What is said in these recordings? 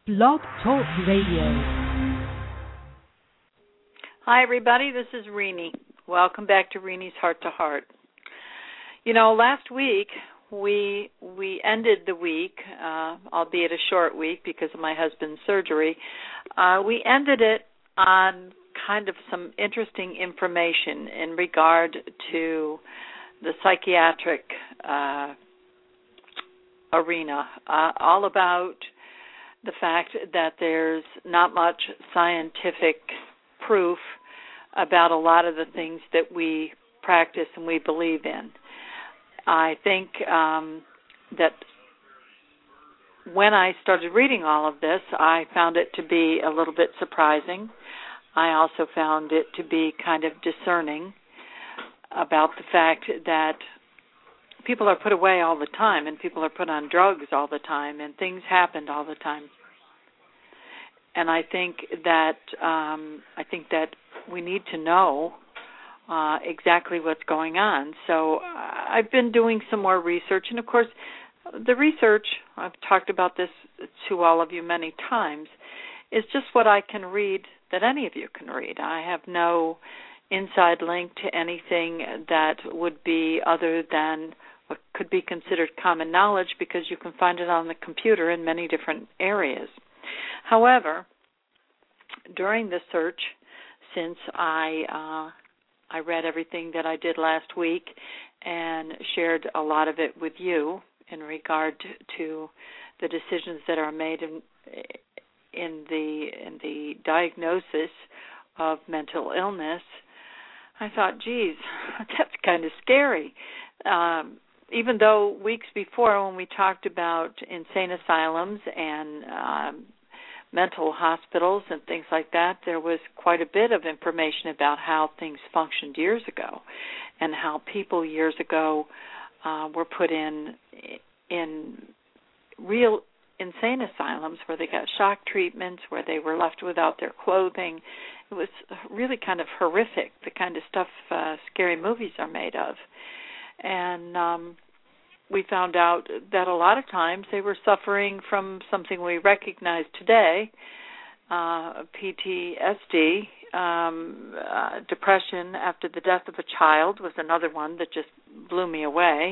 Blog Talk Radio. Hi, everybody. This is Renee. Welcome back to Renee's Heart to Heart. You know, last week we ended the week, albeit a short week because of my husband's surgery. We ended it on kind of some interesting information in regard to the psychiatric arena, all about the fact that there's not much scientific proof about a lot of the things that we practice and we believe in. I think that when I started reading all of this, I found it to be a little bit surprising. I also found it to be kind of discerning about the fact that people are put away all the time and people are put on drugs all the time and things happen all the time. And I think that we need to know exactly what's going on. So I've been doing some more research, and of course, the research, I've talked about this to all of you many times, is just what I can read that any of you can read. I have no inside link to anything that would be other than what could be considered common knowledge because you can find it on the computer in many different areas. However, during the search, since I read everything that I did last week and shared a lot of it with you in regard to the decisions that are made in the diagnosis of mental illness, I thought, geez, that's kind of scary. Even though weeks before when we talked about insane asylums and mental hospitals and things like that, there was quite a bit of information about how things functioned years ago and how people years ago were put in real insane asylums where they got shock treatments, where they were left without their clothing. It was really kind of horrific, the kind of stuff scary movies are made of. And we found out that a lot of times they were suffering from something we recognize today, PTSD. Depression after the death of a child was another one that just blew me away.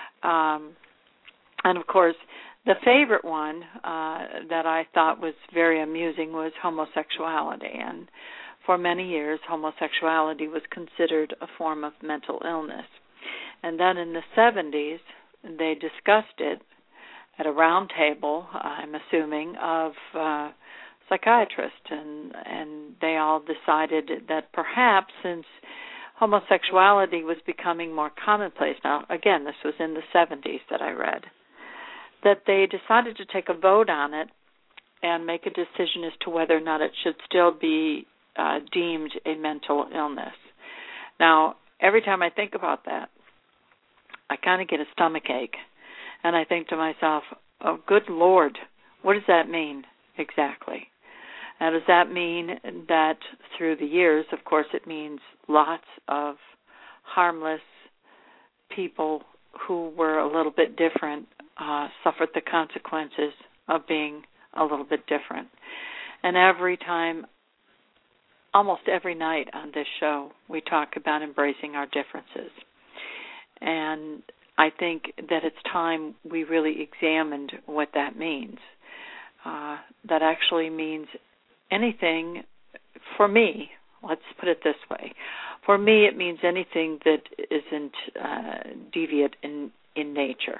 And, of course, the favorite one that I thought was very amusing was homosexuality. And for many years, homosexuality was considered a form of mental illness. And then in the 70s, they discussed it at a round table, I'm assuming, of psychiatrists, and they all decided that perhaps since homosexuality was becoming more commonplace, now again, this was in the 70s that I read, that they decided to take a vote on it and make a decision as to whether or not it should still be deemed a mental illness. Now, every time I think about that, I kind of get a stomach ache, and I think to myself, oh, good Lord, what does that mean exactly? Now, does that mean that through the years, of course, it means lots of harmless people who were a little bit different suffered the consequences of being a little bit different? And every time, almost every night on this show, we talk about embracing our differences. And I think that it's time we really examined what that means. That actually means anything, for me, let's put it this way. For me, it means anything that isn't deviant in nature.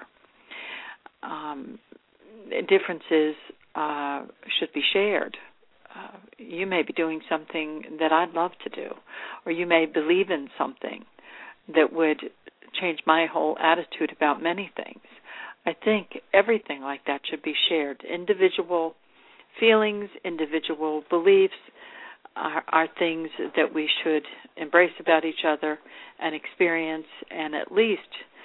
Differences should be shared. You may be doing something that I'd love to do, or you may believe in something that would change my whole attitude about many things. I think everything like that should be shared. Individual feelings, individual beliefs are things that we should embrace about each other and experience and at least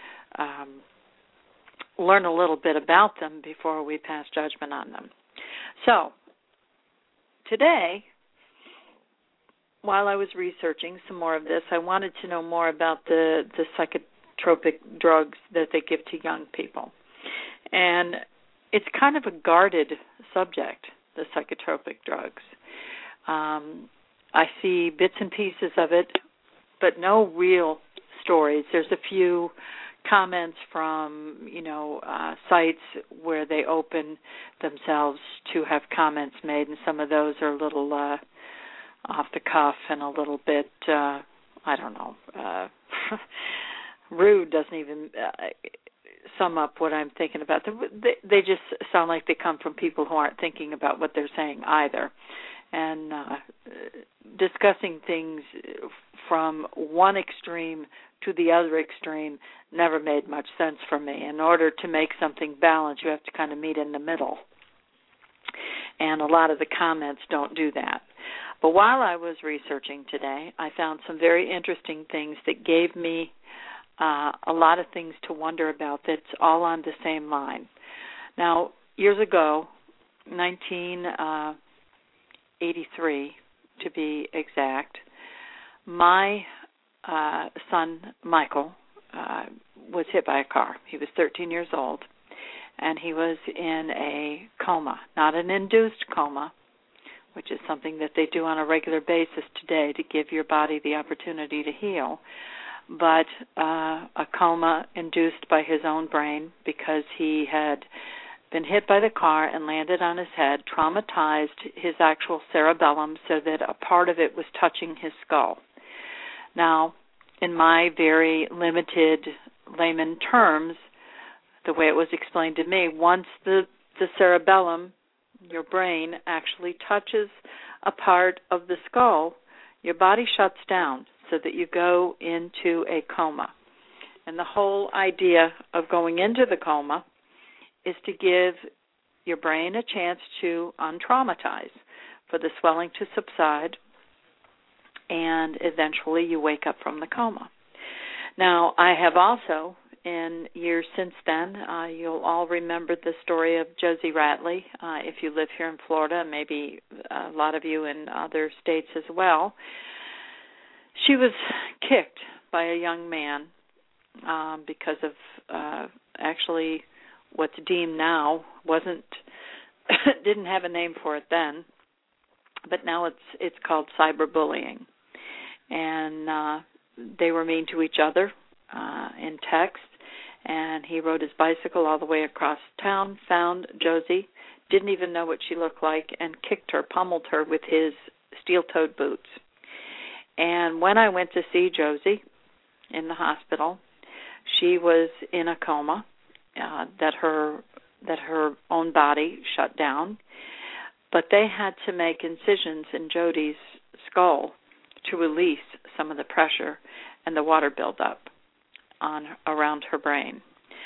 learn a little bit about them before we pass judgment on them. So, today, while I was researching some more of this, I wanted to know more about the psychotropic drugs that they give to young people. And it's kind of a guarded subject, the psychotropic drugs. I see bits and pieces of it, but no real stories. There's a few comments from, sites where they open themselves to have comments made, and some of those are a little off the cuff and a little bit, rude. Doesn't even sum up what I'm thinking about. They just sound like they come from people who aren't thinking about what they're saying either. And discussing things from one extreme to the other extreme never made much sense for me. In order to make something balanced, you have to kind of meet in the middle. And a lot of the comments don't do that. But while I was researching today, I found some very interesting things that gave me a lot of things to wonder about that's all on the same line. Now, years ago, 1983 to be exact, my son Michael was hit by a car. He was 13 years old, and he was in a coma, not an induced coma, which is something that they do on a regular basis today to give your body the opportunity to heal, but a coma induced by his own brain because he had been hit by the car and landed on his head, traumatized his actual cerebellum so that a part of it was touching his skull. Now, in my very limited layman terms, the way it was explained to me, once the cerebellum, your brain, actually touches a part of the skull, your body shuts down so that you go into a coma. And the whole idea of going into the coma is to give your brain a chance to untraumatize, for the swelling to subside, and eventually you wake up from the coma. Now, I have also, in years since then, you'll all remember the story of Josie Ratley, if you live here in Florida, maybe a lot of you in other states as well. She was kicked by a young man because of actually what's deemed now didn't have a name for it then, but now it's called cyberbullying. And they were mean to each other in text, and he rode his bicycle all the way across town, found Josie, didn't even know what she looked like, and kicked her, pummeled her with his steel-toed boots. And when I went to see Josie in the hospital, she was in a coma, that her own body shut down, but they had to make incisions in Jodie's skull to release some of the pressure and the water buildup around her brain.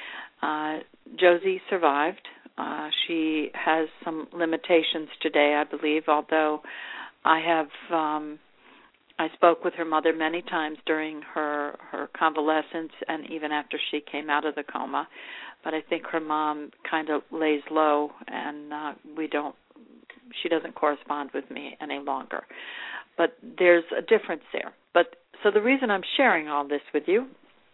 Josie survived. She has some limitations today, I believe, although I spoke with her mother many times during her convalescence and even after she came out of the coma. But I think her mom kind of lays low, and she doesn't correspond with me any longer. But there's a difference there. So the reason I'm sharing all this with you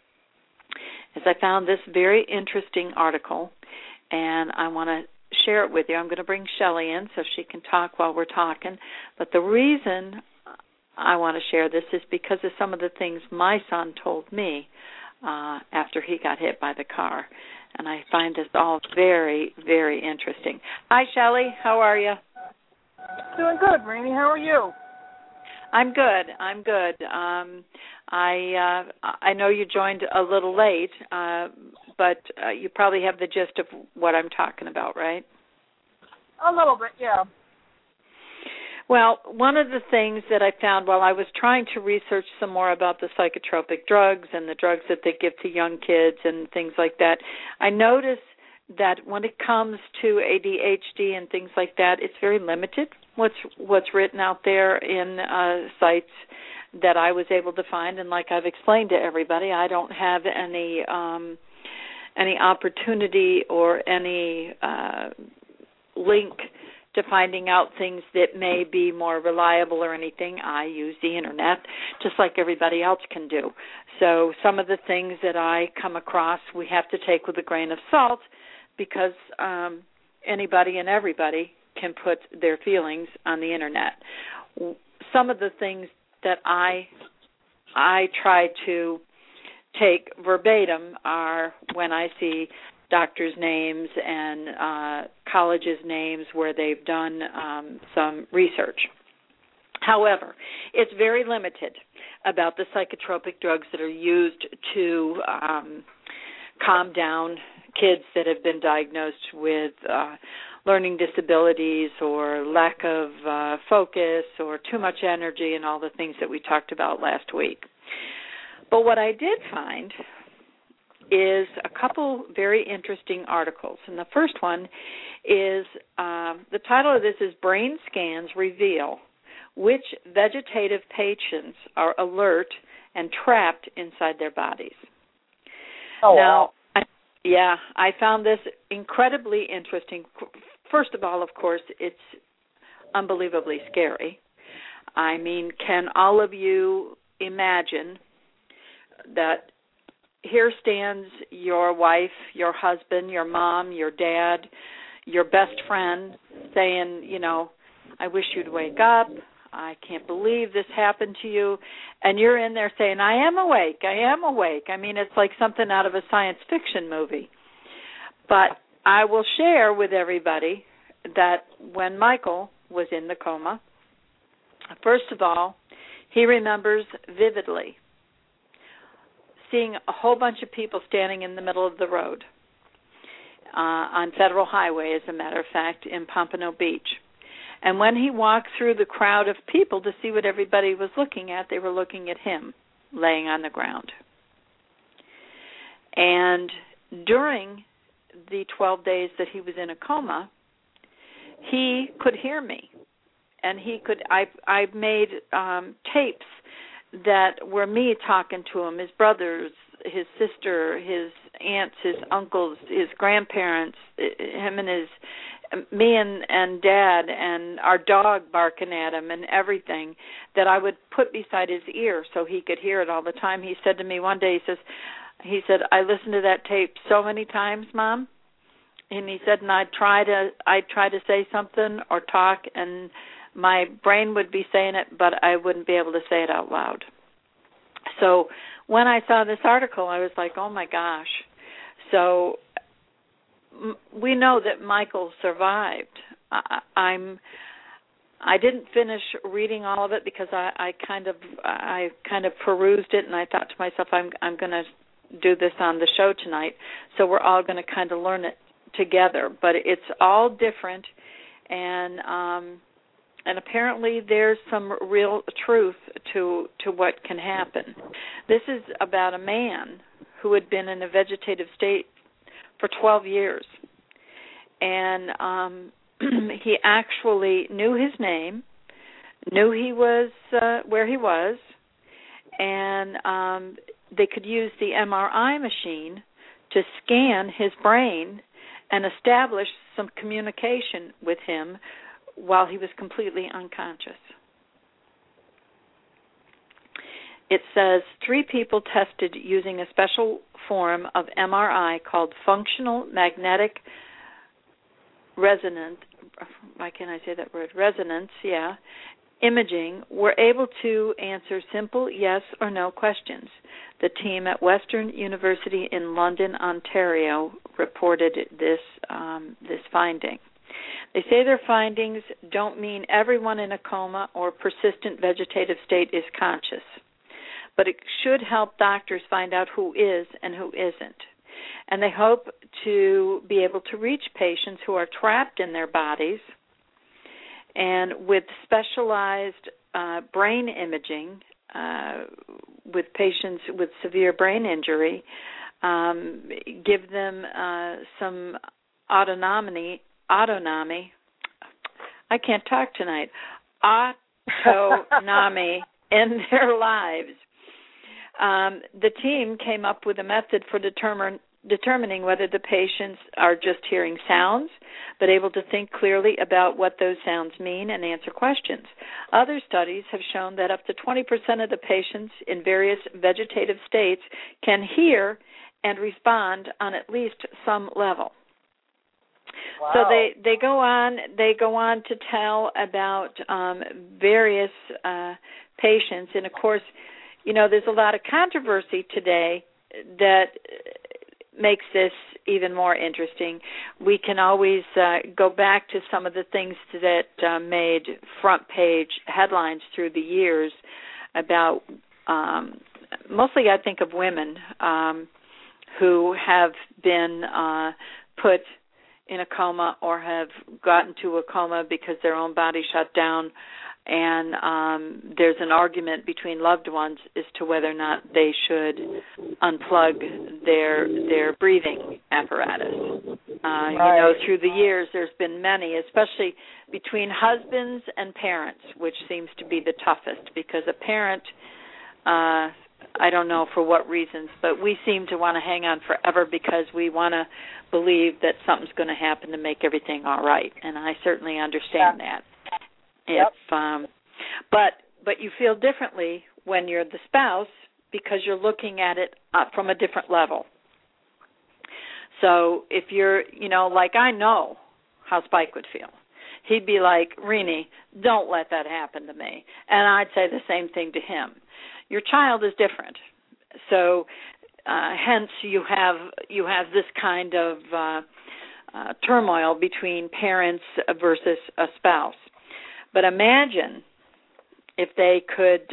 is I found this very interesting article, and I want to share it with you. I'm going to bring Shelley in so she can talk while we're talking. But the reason I want to share this is because of some of the things my son told me after he got hit by the car. And I find this all very, very interesting. Hi, Shelley. How are you? Doing good, Rainey. How are you? I'm good. I know you joined a little late, but you probably have the gist of what I'm talking about, right? A little bit, yeah. Well, one of the things that I found while I was trying to research some more about the psychotropic drugs and the drugs that they give to young kids and things like that, I noticed that when it comes to ADHD and things like that, it's very limited what's written out there in sites that I was able to find. And like I've explained to everybody, I don't have any opportunity or any link to finding out things that may be more reliable or anything. I use the Internet just like everybody else can do. So some of the things that I come across we have to take with a grain of salt because anybody and everybody can put their feelings on the internet. Some of the things that I try to take verbatim are when I see doctors' names and colleges' names where they've done some research. However, it's very limited about the psychotropic drugs that are used to calm down kids that have been diagnosed with learning disabilities or lack of focus or too much energy and all the things that we talked about last week. But what I did find is a couple very interesting articles. And the first one is, the title of this is Brain Scans Reveal Which Vegetative Patients Are Alert and Trapped Inside Their Bodies. Oh, now, wow. I found this incredibly interesting. First of all, of course, it's unbelievably scary. I mean, can all of you imagine that here stands your wife, your husband, your mom, your dad, your best friend saying, you know, I wish you'd wake up. I can't believe this happened to you. And you're in there saying, I am awake. I am awake. I mean, it's like something out of a science fiction movie. But I will share with everybody that when Michael was in the coma, first of all, he remembers vividly seeing a whole bunch of people standing in the middle of the road on Federal Highway, as a matter of fact, in Pompano Beach. And when he walked through the crowd of people to see what everybody was looking at, they were looking at him laying on the ground. And during the 12 days that he was in a coma, he could hear me. And he could, I've made tapes that were me talking to him, his brothers, his sister, his aunts, his uncles, his grandparents, him and me and Dad, and our dog barking at him and everything, that I would put beside his ear so he could hear it all the time. He said to me one day, he said, I listened to that tape so many times, Mom. And he said, and I'd try to say something or talk, and my brain would be saying it, but I wouldn't be able to say it out loud. So when I saw this article, I was like, oh, my gosh. So we know that Michael survived. I didn't finish reading all of it because I kind of perused it, and I thought to myself, I'm going to do this on the show tonight, so we're all going to kind of learn it together. But it's all different, and apparently there's some real truth to what can happen. This is about a man who had been in a vegetative state for 12 years, and he actually knew his name, knew he was where he was, and they could use the MRI machine to scan his brain and establish some communication with him while he was completely unconscious. It says 3 people tested using a special form of MRI called functional magnetic resonance. Why can't I say that word? Resonance, yeah. Imaging were able to answer simple yes or no questions. The team at Western University in London, Ontario, reported this finding. They say their findings don't mean everyone in a coma or persistent vegetative state is conscious, but it should help doctors find out who is and who isn't. And they hope to be able to reach patients who are trapped in their bodies, and with specialized brain imaging with patients with severe brain injury, give them some autonomy. I can't talk tonight. Autonomy in their lives. The team came up with a method for determining whether the patients are just hearing sounds, but able to think clearly about what those sounds mean and answer questions. Other studies have shown that up to 20% of the patients in various vegetative states can hear and respond on at least some level. Wow. So they go on to tell about various patients, and of course, there's a lot of controversy today that makes this even more interesting. We can always go back to some of the things that made front page headlines through the years about mostly, I think, of women who have been put in a coma or have gotten to a coma because their own body shut down, and there's an argument between loved ones as to whether or not they should unplug their breathing apparatus. Right. Through the years, there's been many, especially between husbands and parents, which seems to be the toughest, because a parent, I don't know for what reasons, but we seem to want to hang on forever because we want to believe that something's going to happen to make everything all right, and I certainly understand that. Yep. But you feel differently when you're the spouse because you're looking at it from a different level. So if you're, like I know how Spike would feel. He'd be like, Renee, don't let that happen to me. And I'd say the same thing to him. Your child is different. So hence you have this kind of turmoil between parents versus a spouse. But imagine if they could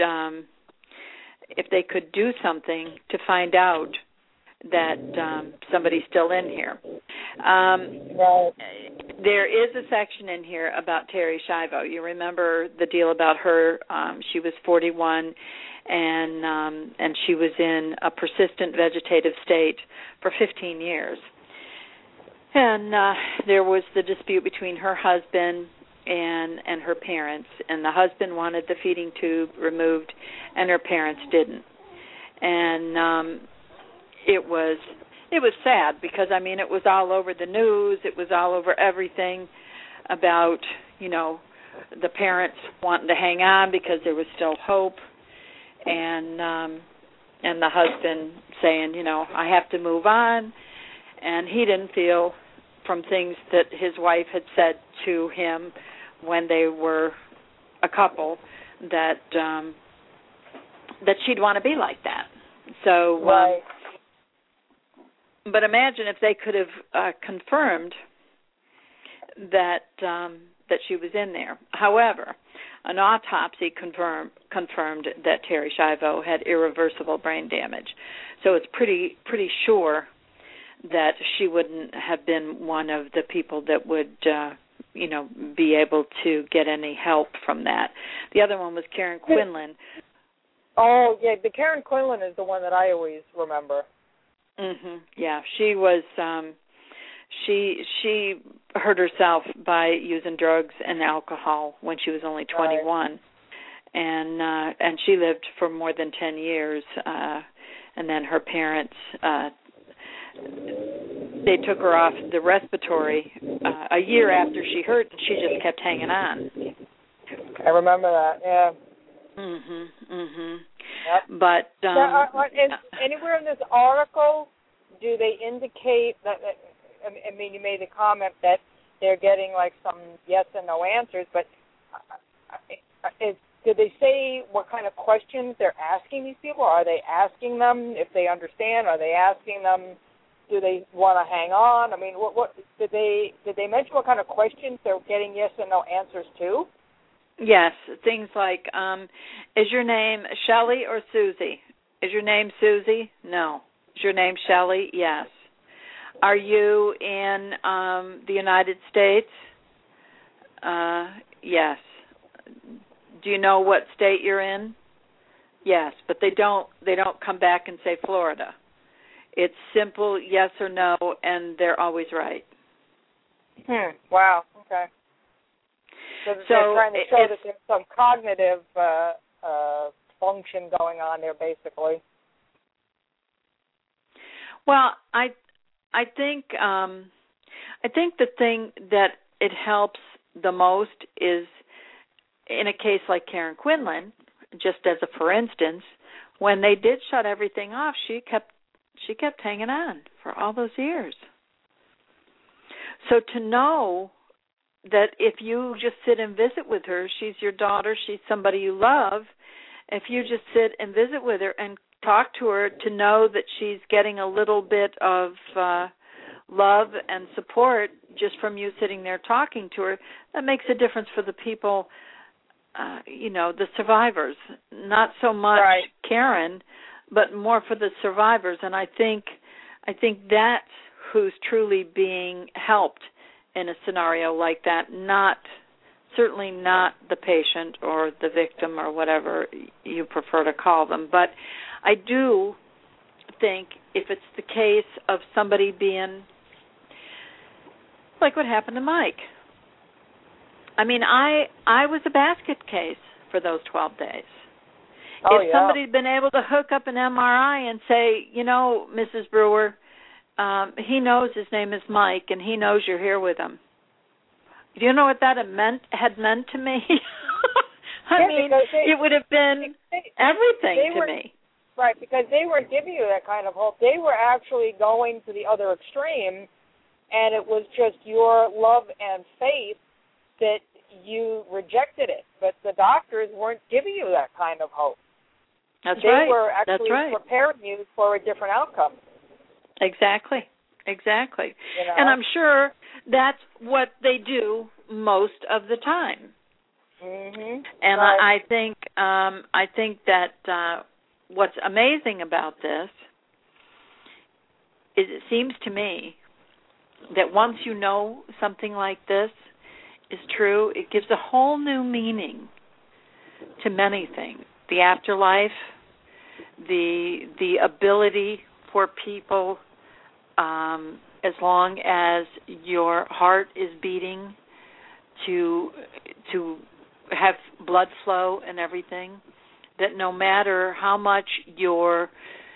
do something to find out that somebody's still in here. Right. There is a section in here about Terri Schiavo. You remember the deal about her? She was 41, and she was in a persistent vegetative state for 15 years. And there was the dispute between her husband and her parents, and the husband wanted the feeding tube removed, and her parents didn't. And it was sad because it was all over the news. It was all over everything about the parents wanting to hang on because there was still hope, and the husband saying I have to move on, and he didn't feel from things that his wife had said to him when they were a couple that she'd want to be like that. So, right. But imagine if they could have confirmed that she was in there. However, an autopsy confirmed that Terri Schiavo had irreversible brain damage. So it's pretty sure that she wouldn't have been one of the people that would be able to get any help from that. The other one was Karen Quinlan. Oh, yeah, the Karen Quinlan is the one that I always remember. Mhm. Yeah, she was she hurt herself by using drugs and alcohol when she was only 21. Right. And she lived for more than 10 years, and then her parents they took her off the respiratory a year after she hurt, and she just kept hanging on. I remember that. Yeah. Mhm. Mhm. Yep. But now, anywhere in this article do they indicate that? I mean, you made the comment that they're getting like some yes and no answers, but did they say what kind of questions they're asking these people? Are they asking them if they understand? Are they asking them? Do they want to hang on? I mean, what did they mention? What kind of questions they're getting yes and no answers to? Yes, things like, is your name Shelley or Susie? Is your name Susie? No. Is your name Shelley? Yes. Are you in the United States? Yes. Do you know what state you're in? Yes, but they don't come back and say Florida. It's simple yes or no, and they're always right. Wow. Okay. So they're trying to show that there's some cognitive function going on there, basically. Well, I think the thing that it helps the most is in a case like Karen Quinlan, just as a for instance, when they did shut everything off, she kept hanging on for all those years. So to know that if you just sit and visit with her, she's your daughter, she's somebody you love, if you just sit and visit with her and talk to her, to know that she's getting a little bit of love and support just from you sitting there talking to her, that makes a difference for the people, the survivors. Not so much Karen, but more for the survivors. And I think that's who's truly being helped in a scenario like that, certainly not the patient or the victim or whatever you prefer to call them. But I do think if it's the case of somebody being, like what happened to Mike. I mean, I was a basket case for those 12 days. If somebody had been able to hook up an MRI and say, Mrs. Brewer, he knows his name is Mike, and he knows you're here with him. Do you know what that had meant to me? I mean, it would have been everything to me. Right, because they weren't giving you that kind of hope. They were actually going to the other extreme, and it was just your love and faith that you rejected it. But the doctors weren't giving you that kind of hope. They were actually preparing you for a different outcome. Exactly. And I'm sure that's what they do most of the time. Mm-hmm. And I think that what's amazing about this is it seems to me that once you know something like this is true, it gives a whole new meaning to many things. The afterlife, the ability for people, as long as your heart is beating, to have blood flow and everything, that no matter how much you're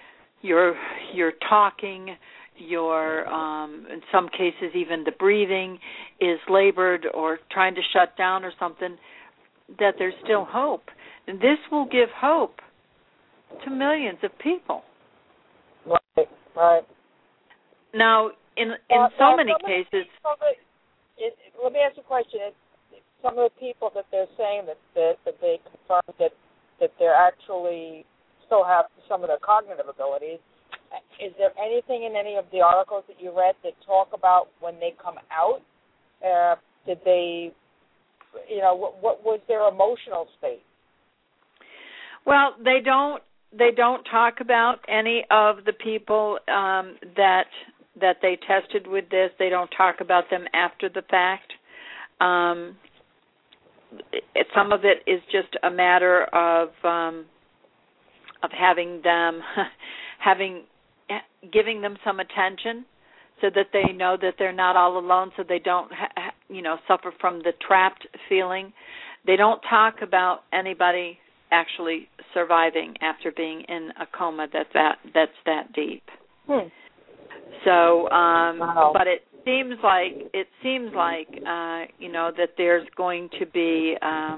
talking, in some cases even the breathing is labored or trying to shut down or something, that there's still hope. And this will give hope to millions of people. Right. Now, in so many cases... Let me ask you a question. Some of the people that they're saying that they confirmed that they're actually still have some of their cognitive abilities, is there anything in any of the articles that you read that talk about when they come out? Did they, what was their emotional state? Well, they don't talk about any of the people that they tested with this. They don't talk about them after the fact. Some of it is just a matter of having them giving them some attention, so that they know that they're not all alone, so they don't suffer from the trapped feeling. They don't talk about anybody actually surviving after being in a coma that's that deep. So, wow. But it seems like that there's going to be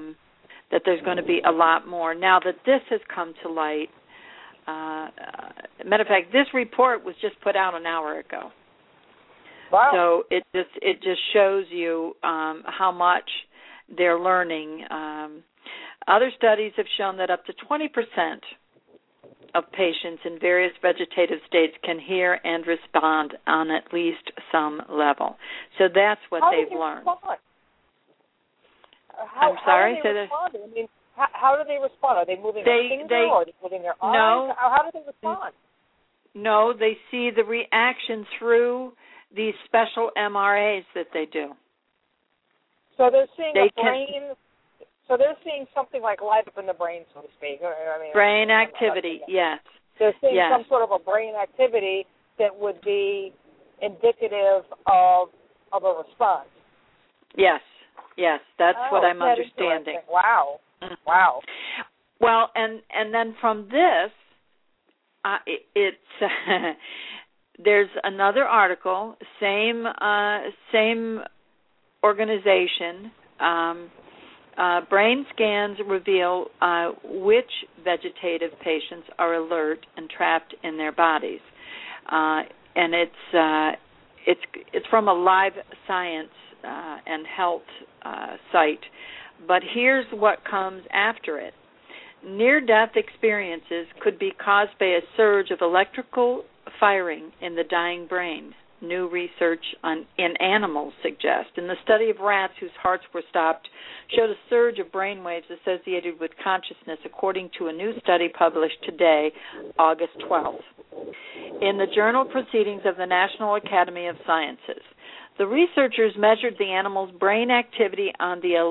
a lot more now that this has come to light. Matter of fact, this report was just put out an hour ago. Wow. So it just shows you how much they're learning. Other studies have shown that up to 20% of patients in various vegetative states can hear and respond on at least some level. So that's what they've learned. I'm sorry? How do they respond? I mean, how do they respond? Are they moving their finger or are they moving their eyes? No. How do they respond? No, they see the reaction through these special MRAs that they do. So they're seeing brain. So they're seeing something like light up in the brain, so to speak. Brain activity, yes. They're seeing some sort of a brain activity that would be indicative of a response. Yes, that's what I'm understanding. Wow. Well, and then from this, it's there's another article, same organization. Brain scans reveal which vegetative patients are alert and trapped in their bodies, and it's from a Live Science and Health site, but here's what comes after it. Near-death experiences could be caused by a surge of electrical firing in the dying brain, new research in animals suggests. And the study of rats whose hearts were stopped showed a surge of brain waves associated with consciousness, according to a new study published today, August 12th, in the journal Proceedings of the National Academy of Sciences. The researchers measured the animal's brain activity on the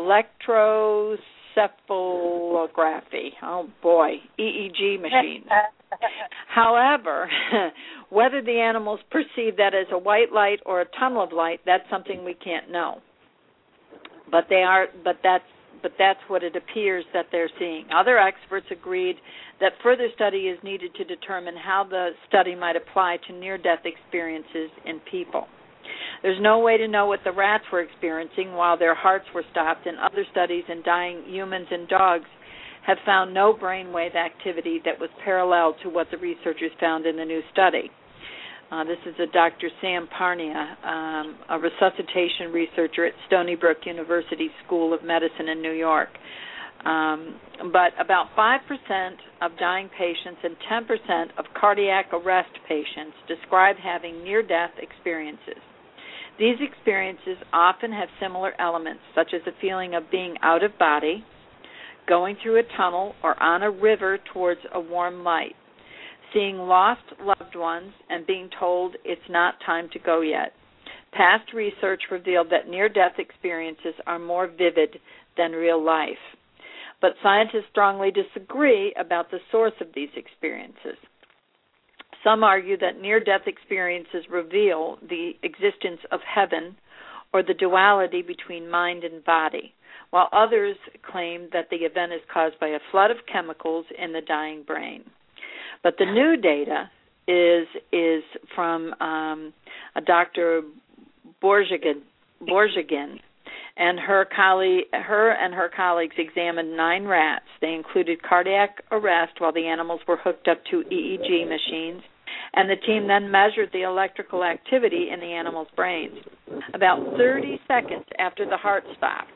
electroencephalography, EEG machine. However, whether the animals perceive that as a white light or a tunnel of light, that's something we can't know. But that's what it appears that they're seeing. Other experts agreed that further study is needed to determine how the study might apply to near-death experiences in people. There's no way to know what the rats were experiencing while their hearts were stopped, and other studies in dying humans and dogs have found no brainwave activity that was parallel to what the researchers found in the new study. This is a Dr. Sam Parnia, a resuscitation researcher at Stony Brook University School of Medicine in New York. But about 5% of dying patients and 10% of cardiac arrest patients describe having near-death experiences. These experiences often have similar elements, such as a feeling of being out of body, going through a tunnel, or on a river towards a warm light, seeing lost loved ones, and being told it's not time to go yet. Past research revealed that near-death experiences are more vivid than real life. But scientists strongly disagree about the source of these experiences. Some argue that near-death experiences reveal the existence of heaven or the duality between mind and body, while others claim that the event is caused by a flood of chemicals in the dying brain. But the new data is from a Dr. Borjigin, and her and her colleagues examined 9 rats. They included cardiac arrest while the animals were hooked up to EEG machines, and the team then measured the electrical activity in the animals' brains. About 30 seconds after the heart stopped,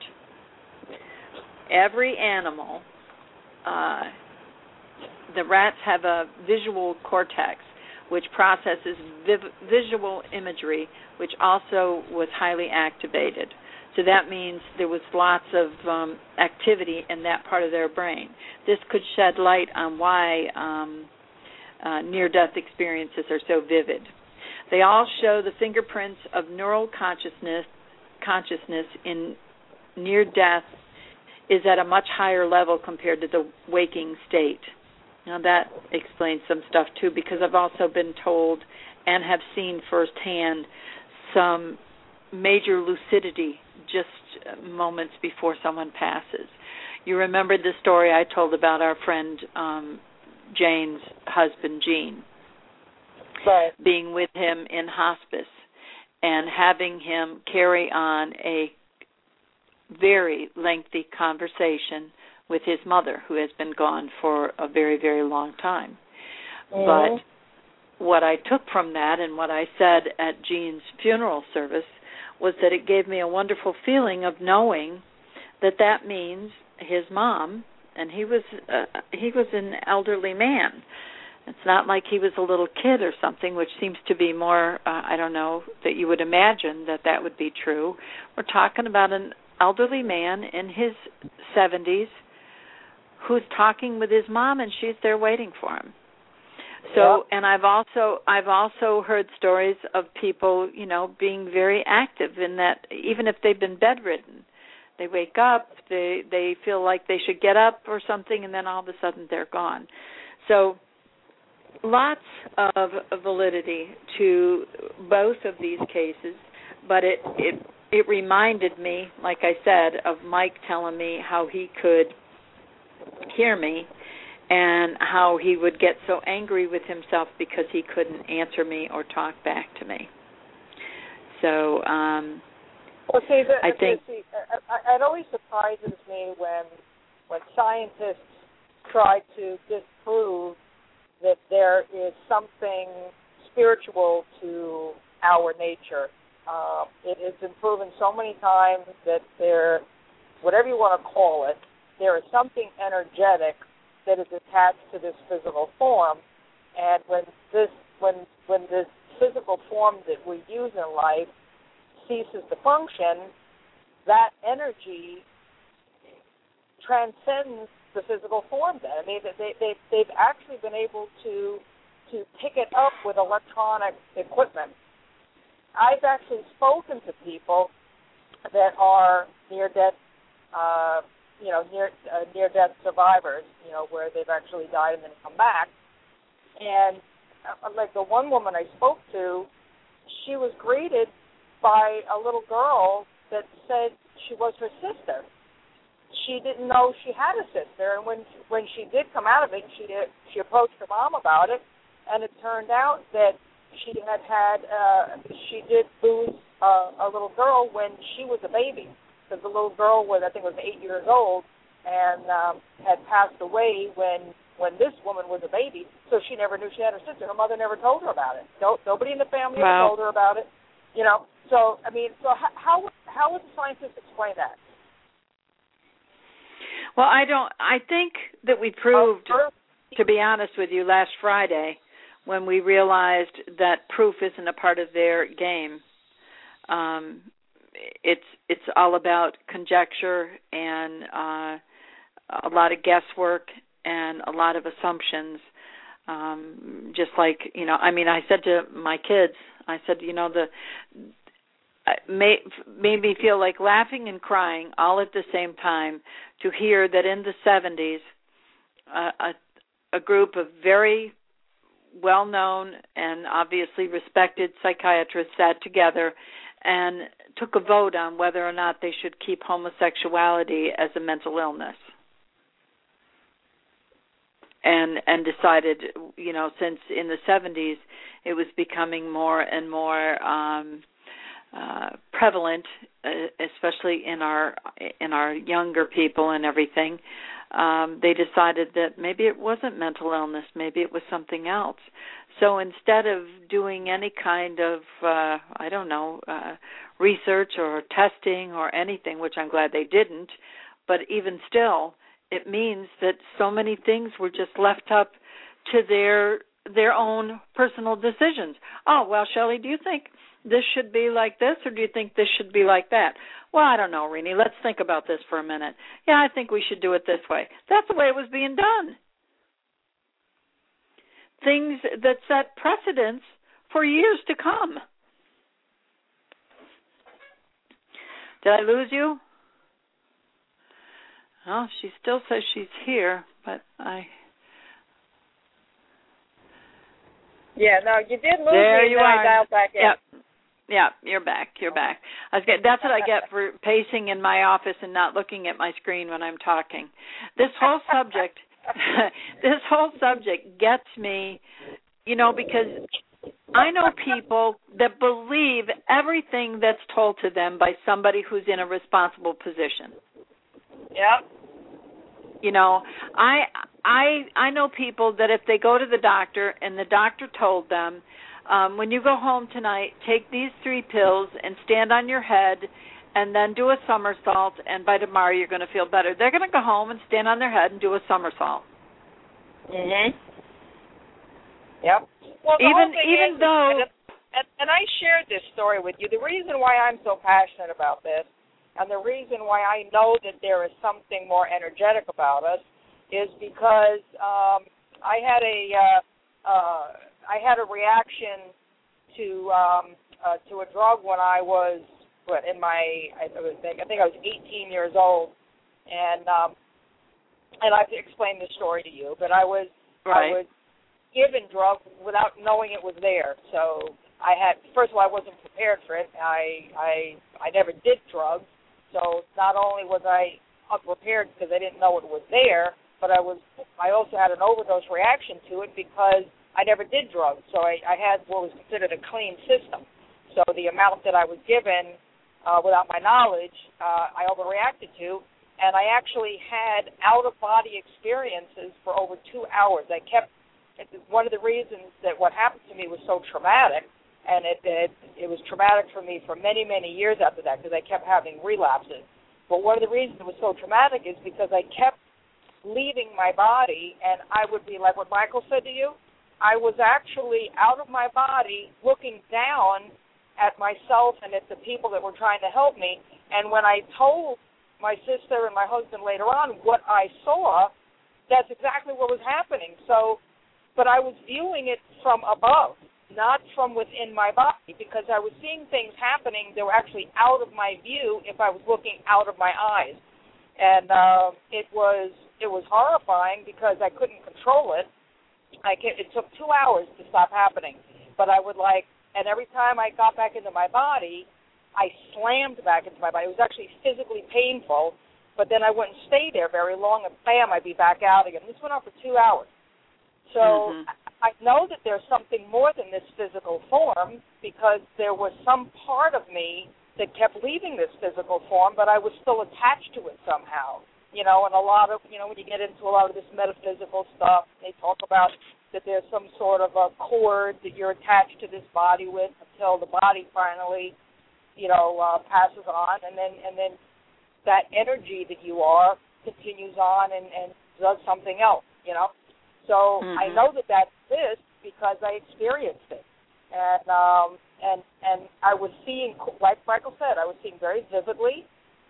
every animal, the rats have a visual cortex which processes visual imagery, which also was highly activated. So that means there was lots of activity in that part of their brain. This could shed light on why near-death experiences are so vivid. They all show the fingerprints of neural consciousness in near-death is at a much higher level compared to the waking state. Now that explains some stuff too, because I've also been told and have seen firsthand some major lucidity just moments before someone passes. You remember the story I told about our friend Jane's husband, Gene, right, being with him in hospice and having him carry on a very lengthy conversation with his mother, who has been gone for a very, very long time. Mm-hmm. But what I took from that and what I said at Gene's funeral service was that it gave me a wonderful feeling of knowing that means his mom, and he was an elderly man. It's not like he was a little kid or something, which seems to be more, I don't know, that you would imagine that would be true. We're talking about an elderly man in his 70s who's talking with his mom, and she's there waiting for him. So, yep. And I've also heard stories of people, being very active in that, even if they've been bedridden, they wake up, they feel like they should get up or something, and then all of a sudden they're gone. So, lots of validity to both of these cases, but it reminded me, like I said, of Mike telling me how he could hear me and how he would get so angry with himself because he couldn't answer me or talk back to me. So it always surprises me when scientists try to disprove that there is something spiritual to our nature. It has been proven so many times that there, whatever you want to call it, there is something energetic that is attached to this physical form, and when this physical form that we use in life ceases to function, that energy transcends the physical form. Then I mean, they've actually been able to pick it up with electronic equipment. I've actually spoken to people that are near-death survivors, where they've actually died and then come back. And like the one woman I spoke to, she was greeted by a little girl that said she was her sister. She didn't know she had a sister, and when she did come out of it, she approached her mom about it, and it turned out that she did lose a little girl when she was a baby. Because the little girl was 8 years old, and had passed away when this woman was a baby, so she never knew she had a sister. Her mother never told her about it. Nobody in the family ever told her about it. So how would the scientists explain that? Well, I think that we proved, to be honest with you, last Friday when we realized that proof isn't a part of their game. It's all about conjecture and a lot of guesswork and a lot of assumptions. Just like, I said to my kids, I said, made me feel like laughing and crying all at the same time to hear that in the 70s, a group of very well-known and obviously respected psychiatrists sat together and took a vote on whether or not they should keep homosexuality as a mental illness. And decided, since in the 70s it was becoming more and more prevalent, especially in our younger people and everything, they decided that maybe it wasn't mental illness, maybe it was something else. So instead of doing any kind of, research or testing or anything, which I'm glad they didn't, but even still, it means that so many things were just left up to their own personal decisions. Oh, well, Shelley, do you think this should be like this, or do you think this should be like that? Well, I don't know, Renee. Let's think about this for a minute. Yeah, I think we should do it this way. That's the way it was being done. Things that set precedents for years to come. Did I lose you? Well, she still says she's here, but Yeah, no, you did lose there me, you and are. I dialed back in. Yeah, you're back. That's what I get for pacing in my office and not looking at my screen when I'm talking. This whole subject gets me, because I know people that believe everything that's told to them by somebody who's in a responsible position. Yep. I know people that if they go to the doctor and the doctor told them, when you go home tonight, take these 3 pills and stand on your head and then do a somersault, and by tomorrow you're going to feel better. They're going to go home and stand on their head and do a somersault. Mhm. Yep. Well, even though, and I shared this story with you. The reason why I'm so passionate about this, and the reason why I know that there is something more energetic about us, is because I had a reaction to a drug when I was I think I was 18 years old, and I've explained this story to you, but I was given drugs without knowing it was there. So first of all, I wasn't prepared for it. I never did drugs, so not only was I unprepared because I didn't know it was there, but I also had an overdose reaction to it because I never did drugs. So I had what was considered a clean system. So the amount that I was given without my knowledge, I overreacted to, and I actually had out-of-body experiences for over 2 hours. One of the reasons that what happened to me was so traumatic and it was traumatic for me for many, many years after that because I kept having relapses. But one of the reasons it was so traumatic is because I kept leaving my body, and I would be like what Michael said to you. I was actually out of my body looking down at myself and at the people that were trying to help me. And when I told my sister and my husband later on what I saw, that's exactly what was happening. So, but I was viewing it from above, not from within my body, because I was seeing things happening that were actually out of my view if I was looking out of my eyes. And it was horrifying because I couldn't control it. It took 2 hours to stop happening. But I would and every time I got back into my body, I slammed back into my body. It was actually physically painful, but then I wouldn't stay there very long, and bam, I'd be back out again. This went on for 2 hours. So I know that there's something more than this physical form because there was some part of me that kept leaving this physical form, but I was still attached to it somehow. And a lot of, when you get into a lot of this metaphysical stuff, they talk about that there's some sort of a cord that you're attached to this body with until the body finally, passes on, and then that energy that you are continues on and does something else, So I know that exists because I experienced it. And I was seeing, like Michael said, I was seeing very vividly.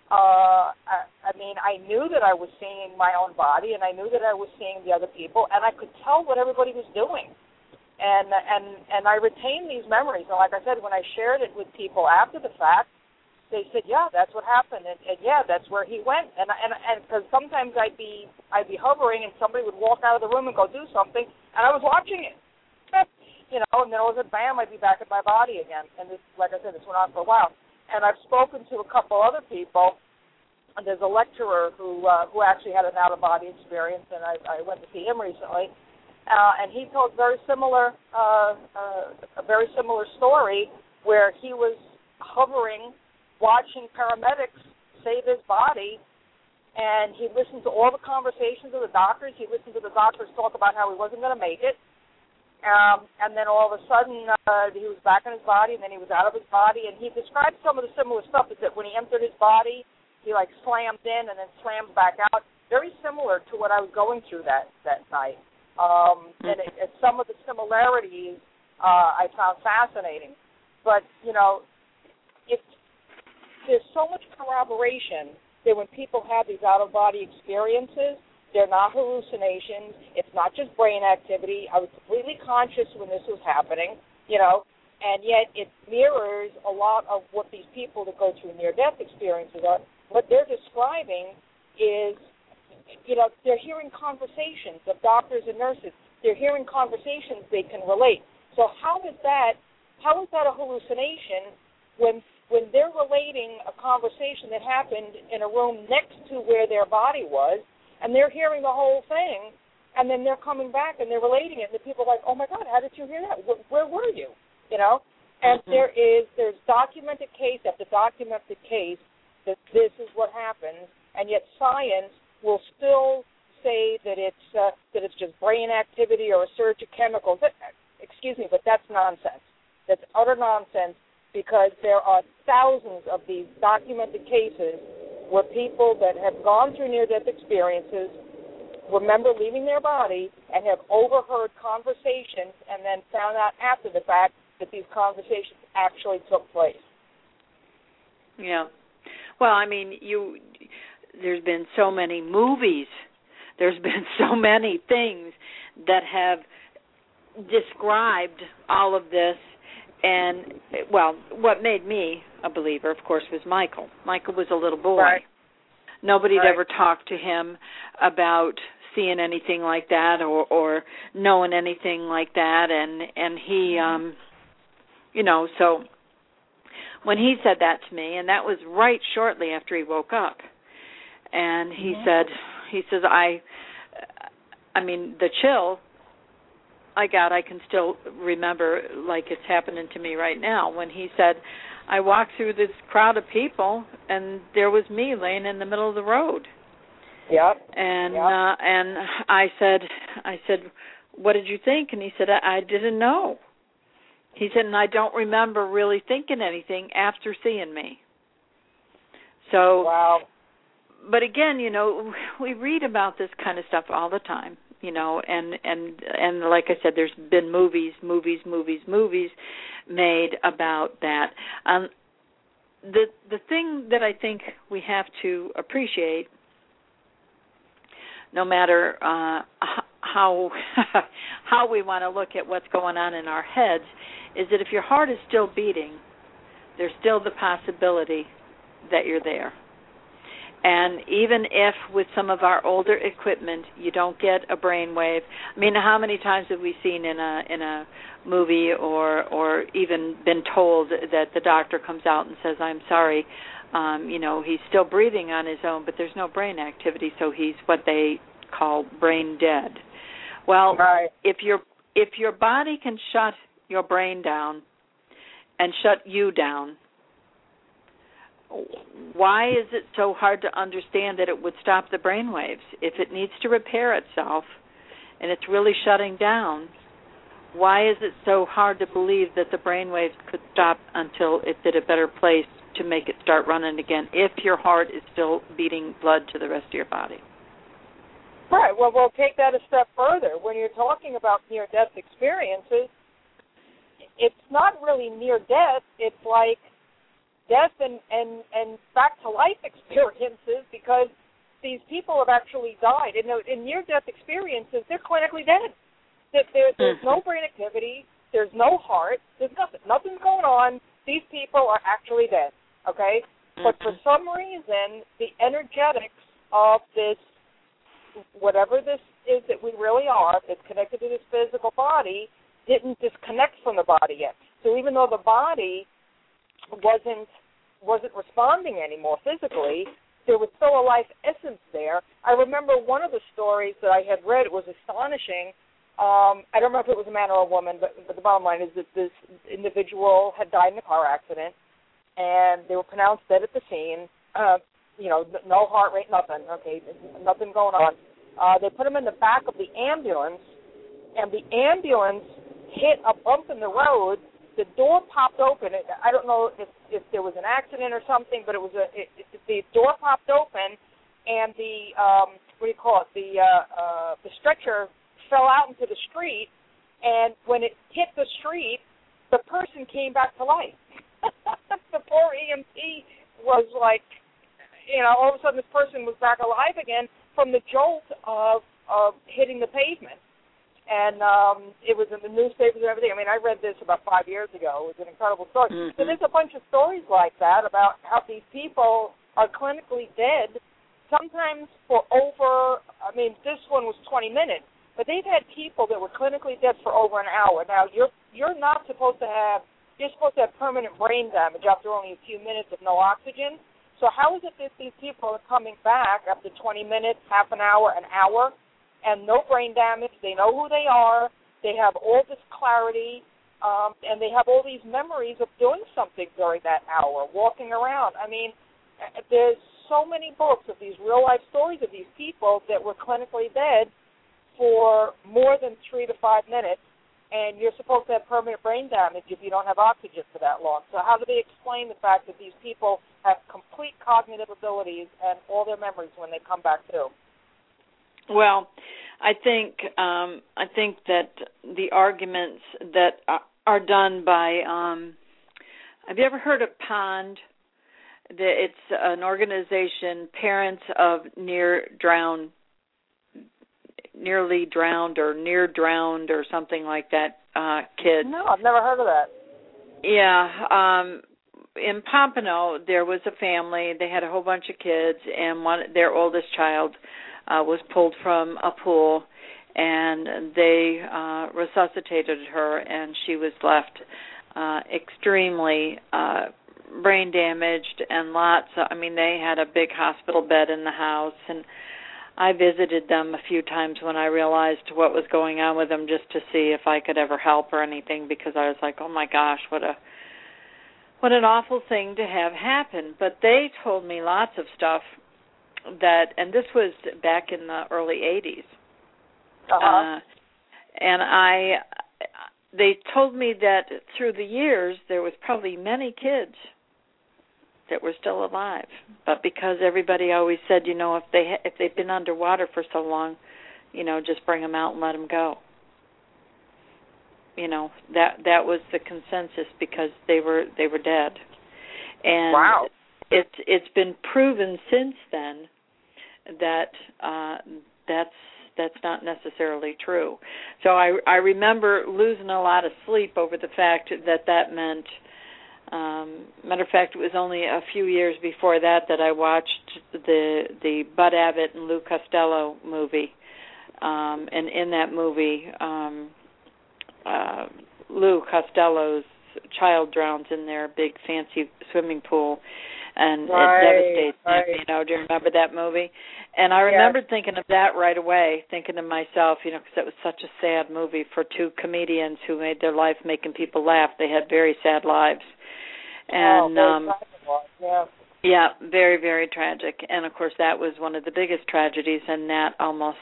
I knew that I was seeing my own body, and I knew that I was seeing the other people, and I could tell what everybody was doing. And I retained these memories. And like I said, when I shared it with people after the fact, they said, "Yeah, that's what happened," and yeah, that's where he went. And because sometimes I'd be hovering, and somebody would walk out of the room and go do something, and I was watching it. And then all of a sudden, bam, I'd be back in my body again. And this, like I said, this went on for a while. And I've spoken to a couple other people. And there's a lecturer who actually had an out-of-body experience, and I went to see him recently. And he told a very similar story where he was hovering, watching paramedics save his body, and he listened to all the conversations of the doctors. He listened to the doctors talk about how he wasn't going to make it. And then all of a sudden, he was back in his body, and then he was out of his body. And he described some of the similar stuff, is that when he entered his body, he slammed in and then slammed back out. Very similar to what I was going through that night. And some of the similarities I found fascinating. But, there's so much corroboration that when people have these out-of-body experiences, they're not hallucinations. It's not just brain activity. I was completely conscious when this was happening, and yet it mirrors a lot of what these people that go through near-death experiences are. What they're describing is, they're hearing conversations of doctors and nurses. They're hearing conversations they can relate. So how is that a hallucination when they're relating a conversation that happened in a room next to where their body was, and they're hearing the whole thing, and then they're coming back and they're relating it, and the people are like, "Oh my God, how did you hear that? Where were you?" And there's documented case after documented case that this is what happens, and yet science will still say that it's just brain activity or a surge of chemicals. Excuse me, but that's nonsense. That's utter nonsense, because there are thousands of these documented cases where people that have gone through near-death experiences remember leaving their body and have overheard conversations and then found out after the fact that these conversations actually took place. Yeah. Well, there's been so many movies. There's been so many things that have described all of this. And, well, what made me a believer, of course, was Michael. Michael was a little boy. Right. Nobody had ever talked to him about seeing anything like that or knowing anything like that. And he, so when he said that to me, and that was right shortly after he woke up, and he says, the chill I can still remember like it's happening to me right now, when he said, I walked through this crowd of people, and there was me laying in the middle of the road. Yep. And and I said, what did you think? And he said, I didn't know. He said, and I don't remember really thinking anything after seeing me. So, wow. But again, we read about this kind of stuff all the time, and like I said, there's been movies made about that. The thing that I think we have to appreciate, no matter how how we want to look at what's going on in our heads, is that if your heart is still beating, there's still the possibility that you're there. And even if with some of our older equipment you don't get a brainwave, I mean, how many times have we seen in a movie or even been told that the doctor comes out and says, "I'm sorry, he's still breathing on his own, but there's no brain activity, so he's what they call brain dead." Well, right. if your body can shut your brain down and shut you down, why is it so hard to understand that it would stop the brain waves? If it needs to repair itself and it's really shutting down, why is it so hard to believe that the brain waves could stop until it's at a better place to make it start running again if your heart is still beating blood to the rest of your body? Right. Well, we'll take that a step further. When you're talking about near-death experiences, it's not really near-death. It's like death and back-to-life experiences, because these people have actually died. In near-death experiences, they're clinically dead. There's no brain activity. There's no heart. There's nothing. Nothing's going on. These people are actually dead, okay? But for some reason, the energetics of this, whatever this is that we really are, that's connected to this physical body, didn't disconnect from the body yet. So even though the body wasn't responding anymore physically, there was still a life essence there. I remember one of the stories that I had read. It was astonishing. I don't remember if it was a man or a woman, but the bottom line is that this individual had died in a car accident, and they were pronounced dead at the scene. No heart rate, nothing. Okay, nothing going on. They put him in the back of the ambulance, and the ambulance hit a bump in the road. The door popped open. I don't know if there was an accident or something, but the door popped open, and the the stretcher fell out into the street, and when it hit the street, the person came back to life. The poor EMT was like, all of a sudden this person was back alive again from the jolt of hitting the pavement. And it was in the newspapers and everything. I mean, I read this about 5 years ago. It was an incredible story. Mm-hmm. So there's a bunch of stories like that about how these people are clinically dead, sometimes for over, this one was 20 minutes, but they've had people that were clinically dead for over an hour. Now, you're not supposed to have, you're supposed to have permanent brain damage after only a few minutes of no oxygen. So how is it that these people are coming back after 20 minutes, half an hour, and no brain damage? They know who they are. They have all this clarity, and they have all these memories of doing something during that hour, walking around. I mean, there's so many books of these real-life stories of these people that were clinically dead for more than 3 to 5 minutes, and you're supposed to have permanent brain damage if you don't have oxygen for that long. So how do they explain the fact that these people have complete cognitive abilities and all their memories when they come back to? Well, I think that the arguments that are done by have you ever heard of POND? It's an organization, parents of nearly drowned or near drowned or something like that kids. No, I've never heard of that. Yeah, in Pompano there was a family. They had a whole bunch of kids, and their oldest child was pulled from a pool, and they resuscitated her, and she was left extremely brain damaged and they had a big hospital bed in the house, and I visited them a few times when I realized what was going on with them, just to see if I could ever help or anything, because I was like, oh my gosh, what an awful thing to have happen. But they told me lots of stuff and this was back in the early 80s. Uh-huh. And they told me that through the years there was probably many kids that were still alive, but because everybody always said, if they've been underwater for so long, just bring them out and let them go. That was the consensus because they were dead. And wow. It's been proven since then that that's not necessarily true. So I remember losing a lot of sleep over the fact that meant. Matter of fact, it was only a few years before that I watched the Bud Abbott and Lou Costello movie, and in that movie, Lou Costello's child drowns in their big fancy swimming pool, and it devastates him. Do you remember that movie? And I remembered thinking of that right away, thinking to myself, because it was such a sad movie for two comedians who made their life making people laugh. They had very sad lives. And yeah, very, very tragic. And of course, that was one of the biggest tragedies, and that almost,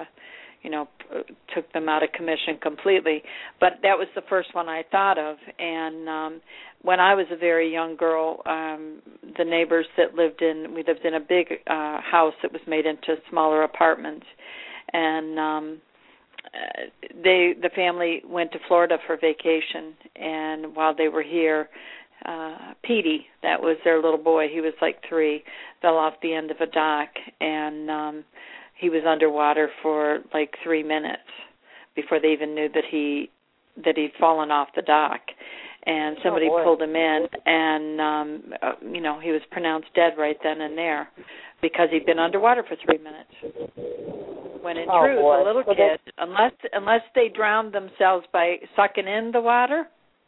took them out of commission completely. But that was the first one I thought of. And when I was a very young girl, the neighbors that we lived in a big house that was made into smaller apartments, and the family went to Florida for vacation. And while they were here, Petey, that was their little boy, he was like 3, fell off the end of a dock, and he was underwater for like 3 minutes before they even knew that he'd fallen off the dock. And somebody pulled him in, and he was pronounced dead right then and there because he'd been underwater for 3 minutes. When in truth, a little kid, unless they drowned themselves by sucking in the water,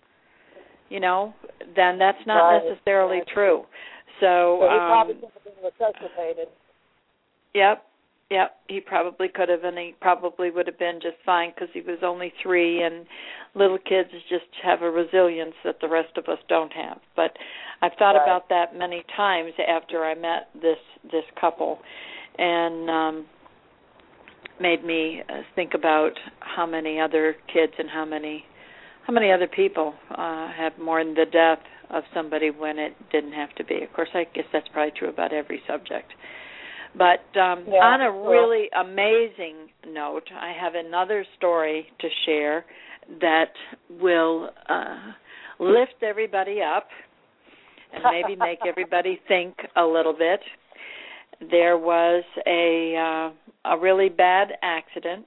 then that's not necessarily true. So he probably could have been resuscitated. Yep, he probably could have, and he probably would have been just fine because he was only 3, and little kids just have a resilience that the rest of us don't have. But I've thought about that many times after I met this couple, and made me think about how many other kids and how many other people have mourned the death of somebody when it didn't have to be. Of course, I guess that's probably true about every subject. But on a really amazing note, I have another story to share that will lift everybody up and maybe make everybody think a little bit. There was a really bad accident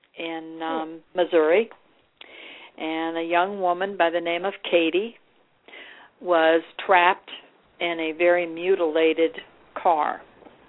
in Missouri, and a young woman by the name of Katie was trapped in a very mutilated car.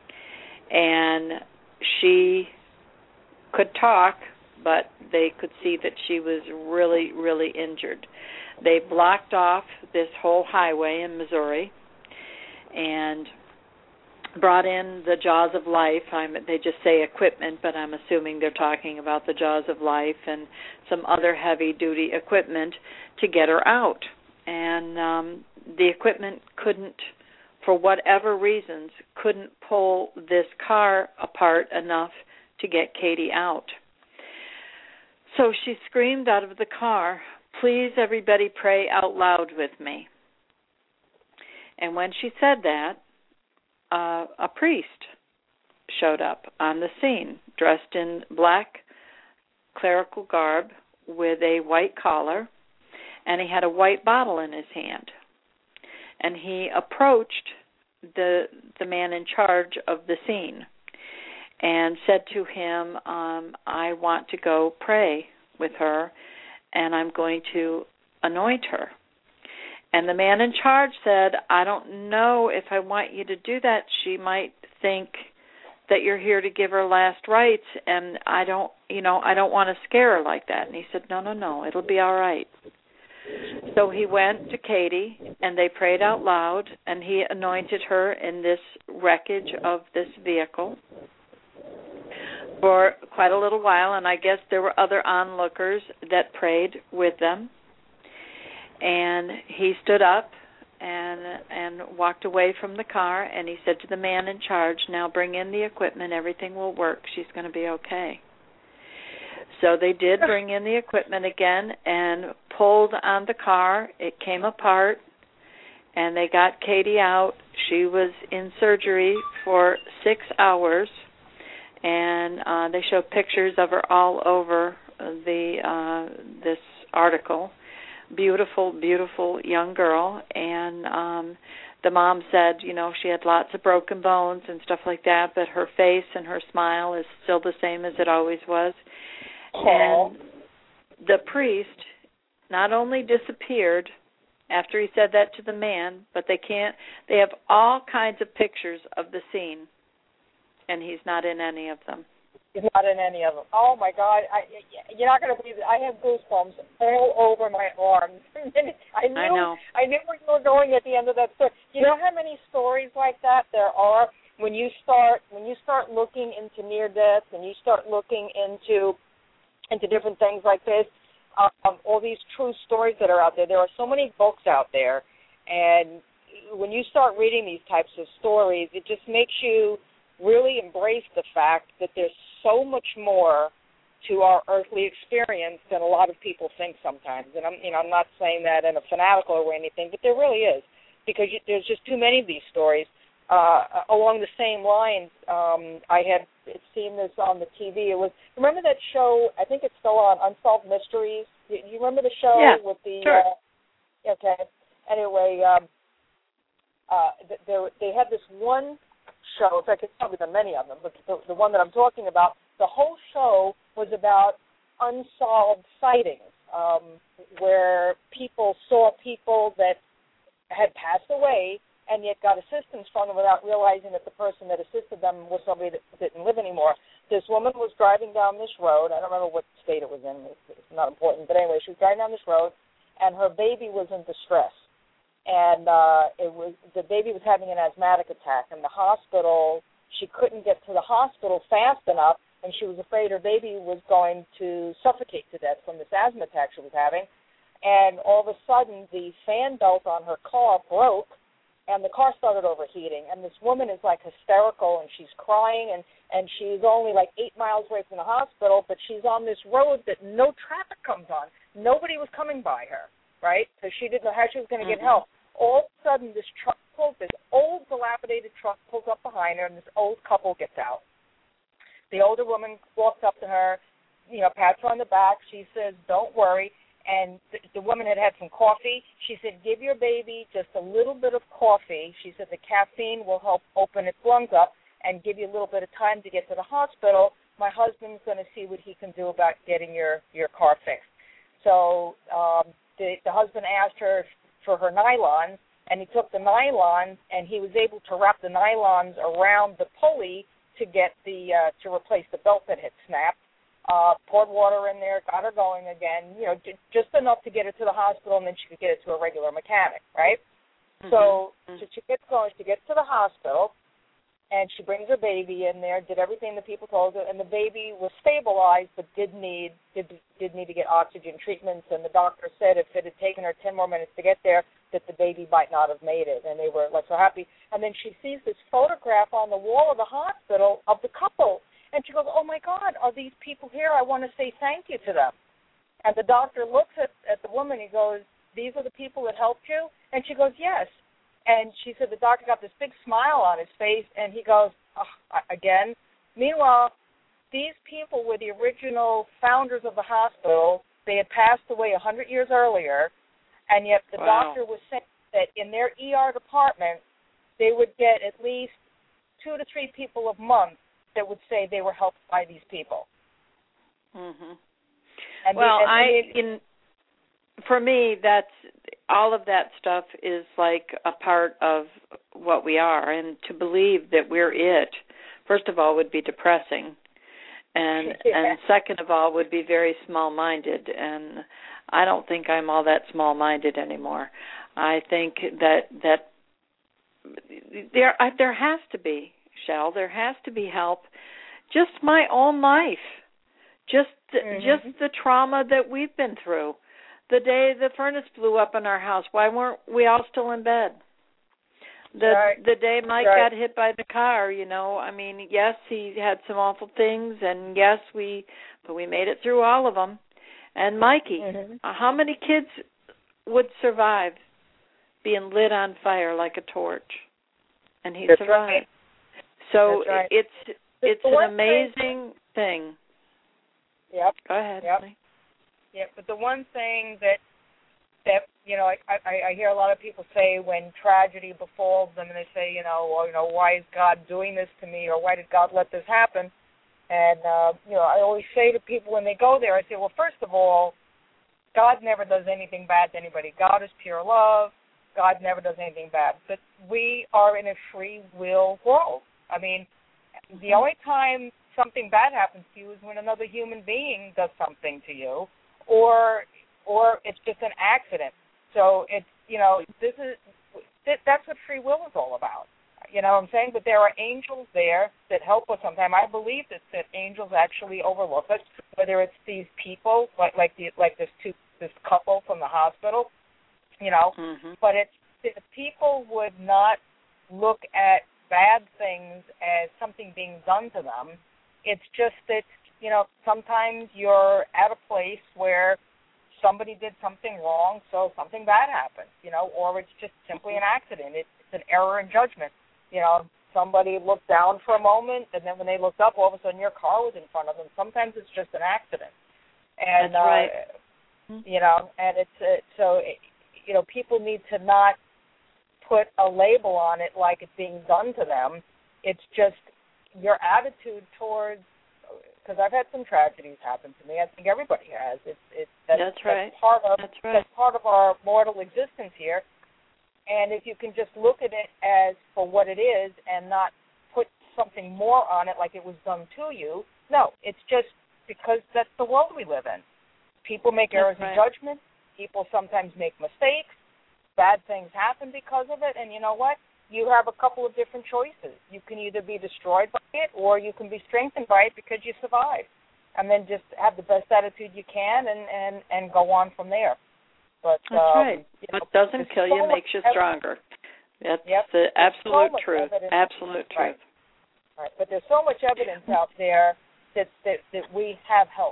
And she could talk, but they could see that she was really, really injured. They blocked off this whole highway in Missouri and brought in the Jaws of Life. They just say equipment, but I'm assuming they're talking about the Jaws of Life and some other heavy-duty equipment to get her out. And the equipment couldn't, for whatever reasons, couldn't pull this car apart enough to get Katie out. So she screamed out of the car, "Please, everybody, pray out loud with me." And when she said that, a priest showed up on the scene, dressed in black clerical garb with a white collar, and he had a white bottle in his hand. And he approached the man in charge of the scene and said to him, I want to go pray with her, and I'm going to anoint her. And the man in charge said, I don't know if I want you to do that. She might think that you're here to give her last rites, and I don't want to scare her like that. And he said, no, it'll be all right. So he went to Katie, and they prayed out loud, and he anointed her in this wreckage of this vehicle for quite a little while, and I guess there were other onlookers that prayed with them. And he stood up and walked away from the car, and he said to the man in charge, now bring in the equipment, everything will work, she's going to be okay. So they did bring in the equipment again and pulled on the car. It came apart, and they got Katie out. She was in surgery for 6 hours, and they showed pictures of her all over this article. Beautiful, beautiful young girl, and the mom said, she had lots of broken bones and stuff like that, but her face and her smile is still the same as it always was. And the priest not only disappeared after he said that to the man, but they have all kinds of pictures of the scene, and he's not in any of them. He's not in any of them. Oh, my God. You're not going to believe it. I have goosebumps all over my arms. I knew where you were going at the end of that story. You know how many stories like that there are when you start looking into near death and you start looking into different things like this, all these true stories that are out there. There are so many books out there, and when you start reading these types of stories, it just makes you really embrace the fact that there's so much more to our earthly experience than a lot of people think sometimes. And I'm not saying that in a fanatical way or anything, but there really is, because there's just too many of these stories. Along the same lines, I had seen this on the TV. Remember that show? I think it's still on, Unsolved Mysteries. You remember the show with the? Sure. Okay. Anyway, they had this one show. In fact, it's probably been many of them, but the one that I'm talking about, the whole show was about unsolved sightings, where people saw people that had passed away and yet got assistance from them without realizing that the person that assisted them was somebody that didn't live anymore. This woman was driving down this road. I don't remember what state it was in. It's not important. But anyway, she was driving down this road, and her baby was in distress. And the baby was having an asthmatic attack. In the hospital, she couldn't get to the hospital fast enough, and she was afraid her baby was going to suffocate to death from this asthma attack she was having. And all of a sudden, the fan belt on her car broke, and the car started overheating. And this woman is like hysterical, and she's crying, and she's only like 8 miles away from the hospital, but she's on this road that no traffic comes on. Nobody was coming by her, right? So she didn't know how she was going to get help. All of a sudden, this old dilapidated truck pulls up behind her, and this old couple gets out. The older woman walks up to her, pats her on the back. She says, "Don't worry." And the woman had some coffee. She said, "Give your baby just a little bit of coffee." She said, "The caffeine will help open its lungs up and give you a little bit of time to get to the hospital. My husband's going to see what he can do about getting your car fixed." So the husband asked her for her nylons, and he took the nylons, and he was able to wrap the nylons around the pulley to get to replace the belt that had snapped. Poured water in there, got her going again, just enough to get her to the hospital, and then she could get it to a regular mechanic, right? Mm-hmm. So she gets going, she gets to the hospital, and she brings her baby in there, did everything the people told her, and the baby was stabilized but did need to get oxygen treatments, and the doctor said if it had taken her 10 more minutes to get there, that the baby might not have made it, and they were so happy. And then she sees this photograph on the wall of the hospital of the couple, and she goes, "Oh, my God, are these people here? I want to say thank you to them." And the doctor looks at the woman. He goes, "These are the people that helped you?" And she goes, "Yes." And she said the doctor got this big smile on his face, and he goes, again. Meanwhile, these people were the original founders of the hospital. They had passed away 100 years earlier, and yet the doctor was saying that in their ER department, they would get at least 2 to 3 people a month that would say they were helped by these people. Mm-hmm. And for me, that's all of that stuff is like a part of what we are, and to believe that we're it, first of all, would be depressing, and second of all, would be very small-minded, and I don't think I'm all that small-minded anymore. I think that there has to be, Shell, there has to be help. Just my own life, just the trauma that we've been through. The day the furnace blew up in our house, why weren't we all still in bed? The day Mike got hit by the car, I mean, yes, he had some awful things, and yes, but we made it through all of them. And Mikey, how many kids would survive being lit on fire like a torch? And he survived. Right. So it's an amazing thing. Yep. Go ahead. Yep. But the one thing that I hear a lot of people say when tragedy befalls them, and they say, why is God doing this to me, or why did God let this happen? And I always say to people when they go there, I say, well, first of all, God never does anything bad to anybody. God is pure love. God never does anything bad. But we are in a free will world. I mean, the only time something bad happens to you is when another human being does something to you, or it's just an accident. So it's, that's what free will is all about. You know what I'm saying? But there are angels there that help us sometimes. I believe that angels actually overlook us, whether it's these people, like this couple from the hospital, But the people would not look at bad things as something being done to them. It's just that, sometimes you're at a place where somebody did something wrong, so something bad happens, or it's just simply an accident. It's an error in judgment. Somebody looked down for a moment, and then when they looked up, all of a sudden your car was in front of them. Sometimes it's just an accident. And, that's right. And it's, people need to not put a label on it like it's being done to them. It's just your attitude towards, because I've had some tragedies happen to me. I think everybody has. That's right. That's part of our mortal existence here. And if you can just look at it as for what it is and not put something more on it like it was done to you, no, it's just because that's the world we live in. People make errors in judgment. People sometimes make mistakes. Bad things happen because of it. And you know what? You have a couple of different choices. You can either be destroyed by it or you can be strengthened by it because you survived. And then just have the best attitude you can and go on from there. But, that's right. What doesn't kill you makes you stronger. That's the absolute truth. Absolute truth. Right. But there's so much evidence out there that we have help.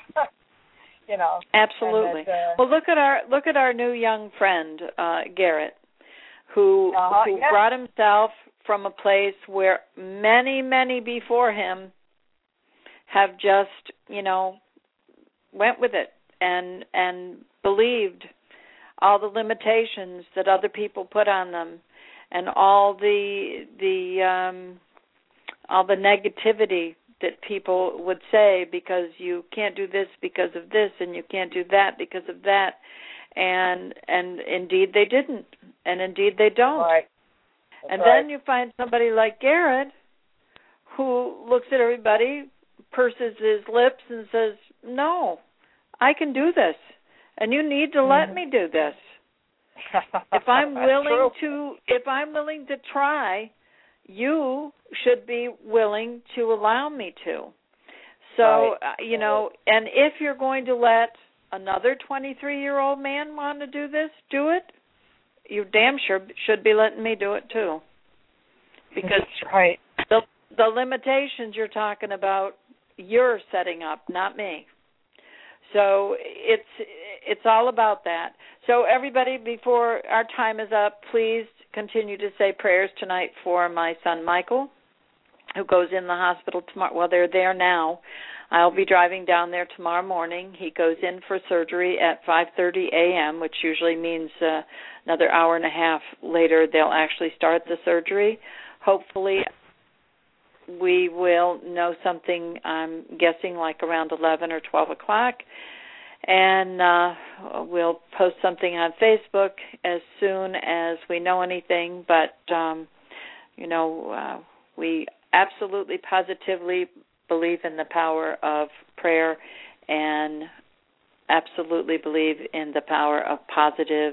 Absolutely. Well, look at our new young friend Garrett, who brought himself from a place where many before him have just went with it and believed all the limitations that other people put on them, and all the negativity that people would say, because you can't do this because of this, and you can't do that because of that, and indeed they didn't, and indeed they don't. Right. And then you find somebody like Garrett who looks at everybody, purses his lips, and says, "No, I can do this, and you need to let me do this. If I'm willing to try, you should be willing to allow me to." So, and if you're going to let another 23-year-old man want to do this, do it. You damn sure should be letting me do it too. Because the limitations you're talking about, you're setting up, not me. So it's all about that. So everybody, before our time is up, please continue to say prayers tonight for my son Michael, who goes in the hospital tomorrow. Well, they're there now. I'll be driving down there tomorrow morning. He goes in for surgery at 5:30 a.m., which usually means another hour and a half later they'll actually start the surgery. Hopefully we will know something, I'm guessing like around 11 or 12 o'clock, and we'll post something on Facebook as soon as we know anything. But, we absolutely, positively believe in the power of prayer and absolutely believe in the power of positive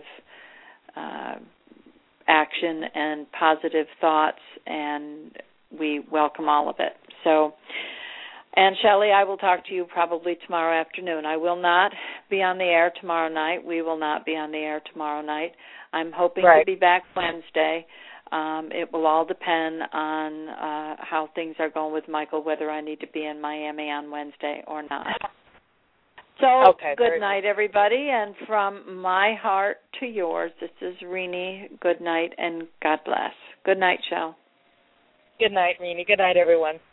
action and positive thoughts, and we welcome all of it. So, and Shelley, I will talk to you probably tomorrow afternoon. I will not be on the air tomorrow night. We will not be on the air tomorrow night. I'm hoping to be back Wednesday. It will all depend on how things are going with Michael, whether I need to be in Miami on Wednesday or not. So, good night, everybody, and from my heart to yours, this is Renee. Good night, and God bless. Good night, Shel. Good night, Renee. Good night, everyone.